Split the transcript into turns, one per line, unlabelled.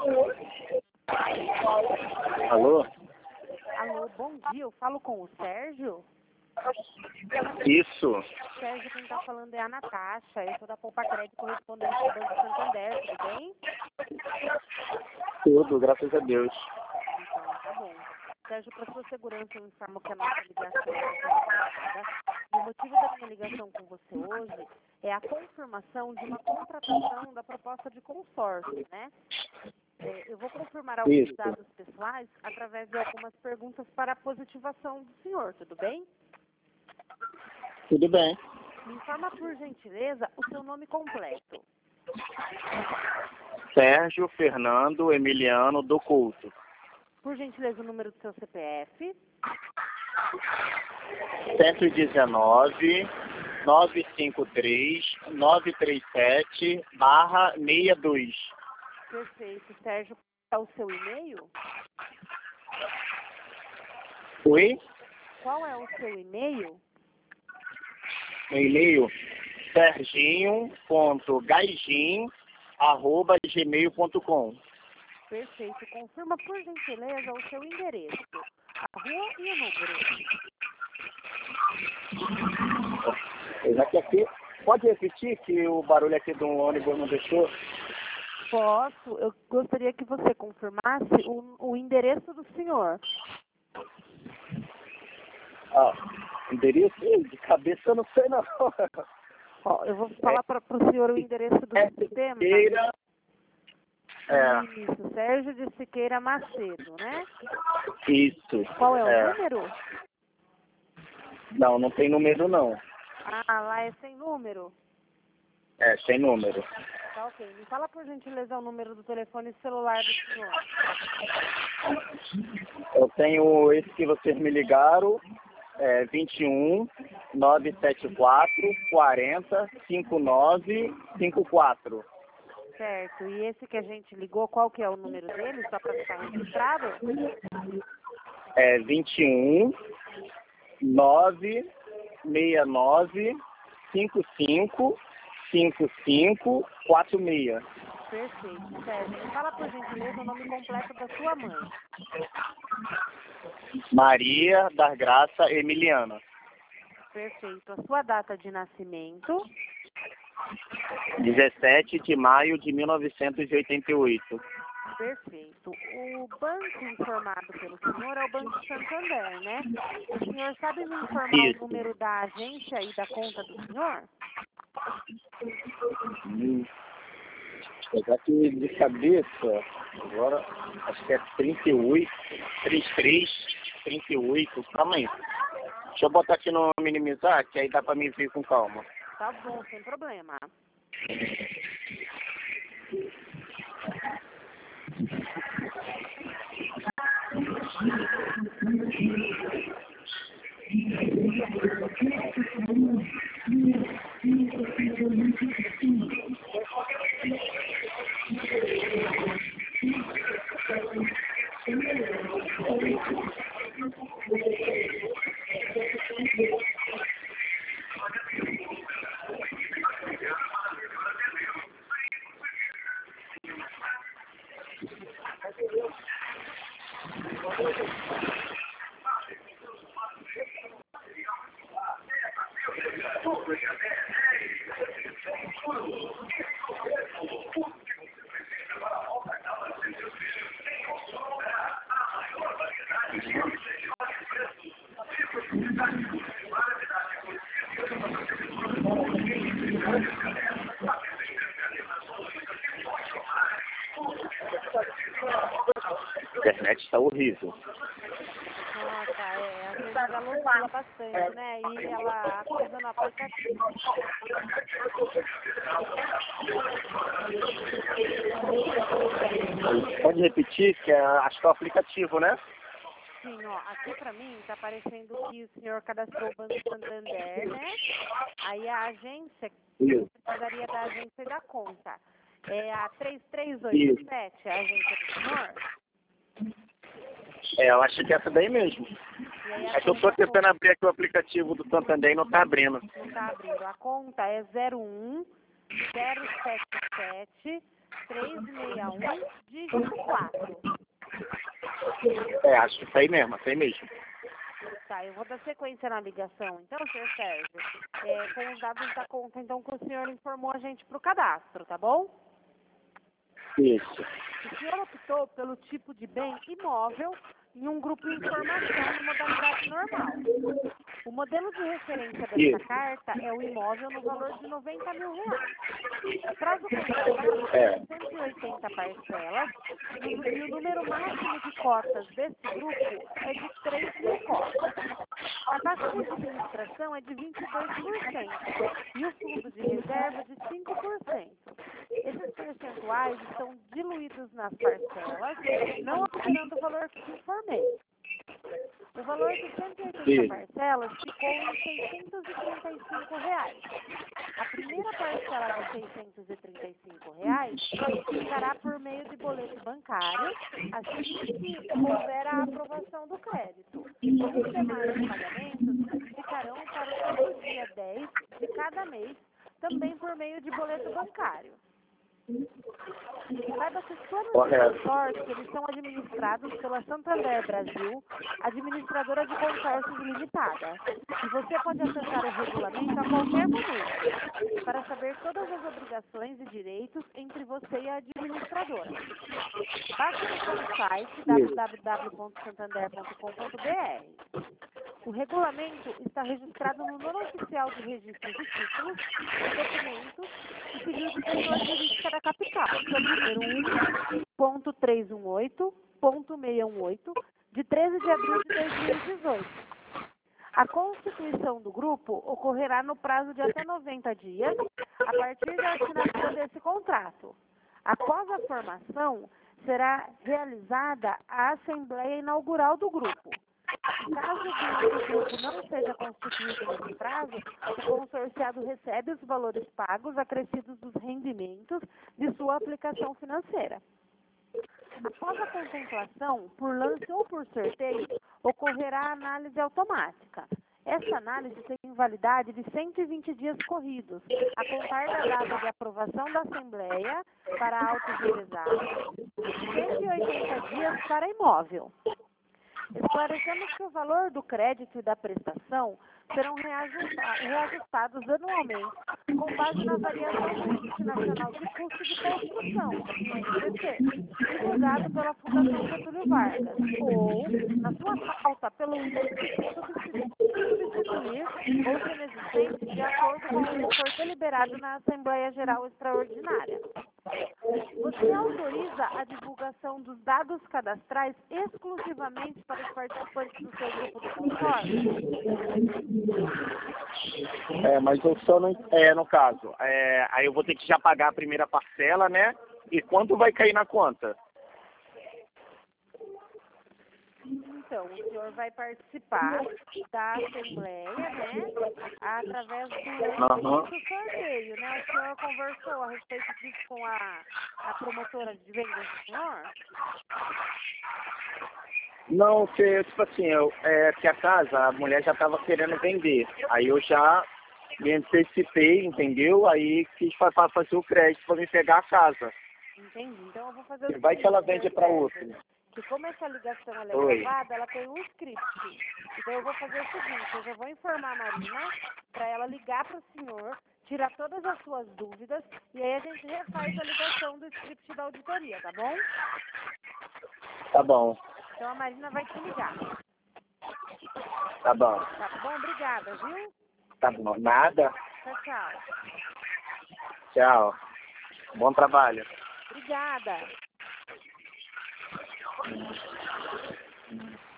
Alô?
Alô, bom dia. Eu falo com o Sérgio?
Isso.
Sérgio, quem está falando é a Natasha. Eu sou da Poupa Crédito, correspondente do Banco Santander, tudo bem?
Tudo, graças a Deus.
Então, tá bom. Sérgio, para sua segurança, eu informo que a nossa ligação está sendo gravada. E o motivo da minha ligação com você hoje é a confirmação de uma contratação da proposta de consórcio, né? Eu vou confirmar alguns
Isso.
dados pessoais através de algumas perguntas para a positivação do senhor, tudo bem?
Tudo bem.
Me informa, por gentileza, o seu nome completo.
Sérgio Fernando Emiliano do Couto.
Por gentileza, o número do seu CPF.
119 953 937/62.
Perfeito. Sérgio, qual é o seu e-mail?
Oi?
Qual é o seu e-mail?
Meu e-mail serginho.gaijin@gmail.com.
Perfeito. Confirma, por gentileza, o seu endereço, a rua e o número.
Já que aqui, pode repetir que o barulho aqui do ônibus não deixou?
Posso. Eu gostaria que você confirmasse o endereço do senhor.
Endereço? De cabeça eu não sei não.
Ó, eu vou falar para o senhor o endereço do sistema.
Siqueira.
Isso, Sérgio de Siqueira Macedo, né?
Isso.
Qual é o número?
Não tem número não.
Ah, lá é sem número?
Sem número.
Tá ok. Me fala, por gentileza, o número do telefone celular do senhor.
Eu tenho esse que vocês me ligaram, 21 974 40 5954.
Certo. E esse que a gente ligou, qual que é o número dele, só para ficar registrado?
21 969 55 5546.
Perfeito. Sérgio, me fala, por gentileza, o nome completo da sua mãe.
Maria das Graça Emiliana.
Perfeito. A sua data de nascimento?
17 de maio de 1988.
Perfeito. O banco informado pelo senhor é o Banco Santander, né? O senhor sabe me informar
Isso.
o número da agência e da conta do senhor?
Apesar que de cabeça, agora acho que é 38, 33, 38. Calma aí. Deixa eu botar aqui no minimizar, que aí dá pra me ver com calma.
Tá bom, sem problema.
A internet está horrível.
Nossa, às vezes ela oscila bastante, né? E ela coisa no aplicativo.
Pode repetir, que acho que é o aplicativo, né?
Sim, ó, aqui pra mim tá aparecendo que o senhor cadastrou o Banco Santander, né? Aí a agência,
Isso.
você precisaria da agência e da conta. É a 3387, a agência do senhor?
Eu acho que é essa daí mesmo.
E aí
É que eu tô tentando abrir aqui o aplicativo do Santander e não tá abrindo.
Não tá abrindo. A conta é 01 077 361, dígito 4.
Acho que isso aí mesmo, isso aí mesmo.
Tá, eu vou dar sequência na ligação, então, senhor Sérgio, com os dados da conta, então, que o senhor informou a gente para o cadastro, tá bom?
Isso.
O senhor optou pelo tipo de bem imóvel em um grupo de informação de modalidade normal. O modelo de referência dessa carta é o imóvel no valor de R$90 mil. O prazo contratado é 180 parcelas e o número máximo de cotas desse grupo é de 3.000 cotas. A taxa de administração é de 22% e o fundo de reserva de 5%. Esses percentuais estão diluídos nas parcelas, não alterando o valor que informei. O valor de 180 parcelas ficou em R$635. A primeira parcela de R$635 ficará por meio de boleto bancário, assim que houver a aprovação do crédito. Os demais pagamentos ficarão para o todo dia 10 de cada mês, também por meio de boleto bancário. Saiba que os planos de consórcio, eles são administrados pela Santander Brasil, administradora de consórcios limitada. E você pode acessar o regulamento a qualquer momento, para saber todas as obrigações e direitos entre você e a administradora. Basta acessar o site www.santander.com.br. O regulamento está registrado no Nono Oficial de Registro de Títulos e Documentos e Civil de Pessoa Jurídica da Capital, que é o número 1.318.618, de 13 de abril de 2018. A constituição do grupo ocorrerá no prazo de até 90 dias, a partir da assinatura desse contrato. Após a formação, será realizada a Assembleia Inaugural do grupo. Caso o grupo não seja constituído nesse prazo, o consorciado recebe os valores pagos acrescidos dos rendimentos de sua aplicação financeira. Após a contemplação, por lance ou por sorteio, ocorrerá a análise automática. Essa análise tem validade de 120 dias corridos, a contar da data de aprovação da Assembleia para autos revezados, e 180 dias para imóvel. Esclarecemos que o valor do crédito e da prestação serão reajustados anualmente com base na variação do Índice Nacional de Custo de Construção, INCC, divulgado pela Fundação Getúlio Vargas, ou, na sua falta, pelo índice que substituir outro inexistente de acordo com o que for deliberado na Assembleia Geral Extraordinária. Você autoriza a divulgação dos dados cadastrais exclusivamente para os participantes do seu grupo do consórcio?
Mas eu só não... no caso, aí eu vou ter que já pagar a primeira parcela, né? E quanto vai cair na conta?
Então, o senhor vai participar da Assembleia, né? Através do sorteio, né? O senhor conversou a respeito disso com a promotora de vendas do senhor?
Não, que, tipo assim, que a casa, a mulher já estava querendo vender. Aí eu já me antecipei, entendeu? Aí quis fazer o crédito para me pegar a casa.
Entendi. Então eu vou fazer o seguinte,
vai que ela vende para outra.
Que como essa ligação ela é gravada, ela tem um script. Então eu vou fazer o seguinte, eu já vou informar a Marina para ela ligar para o senhor, tirar todas as suas dúvidas e aí a gente refaz a ligação do script da auditoria, tá bom?
Tá bom.
Então a Marina vai te ligar.
Tá bom.
Tá bom? Obrigada, viu?
Tá bom. Nada.
Tchau, tchau.
Tchau. Bom trabalho.
Obrigada.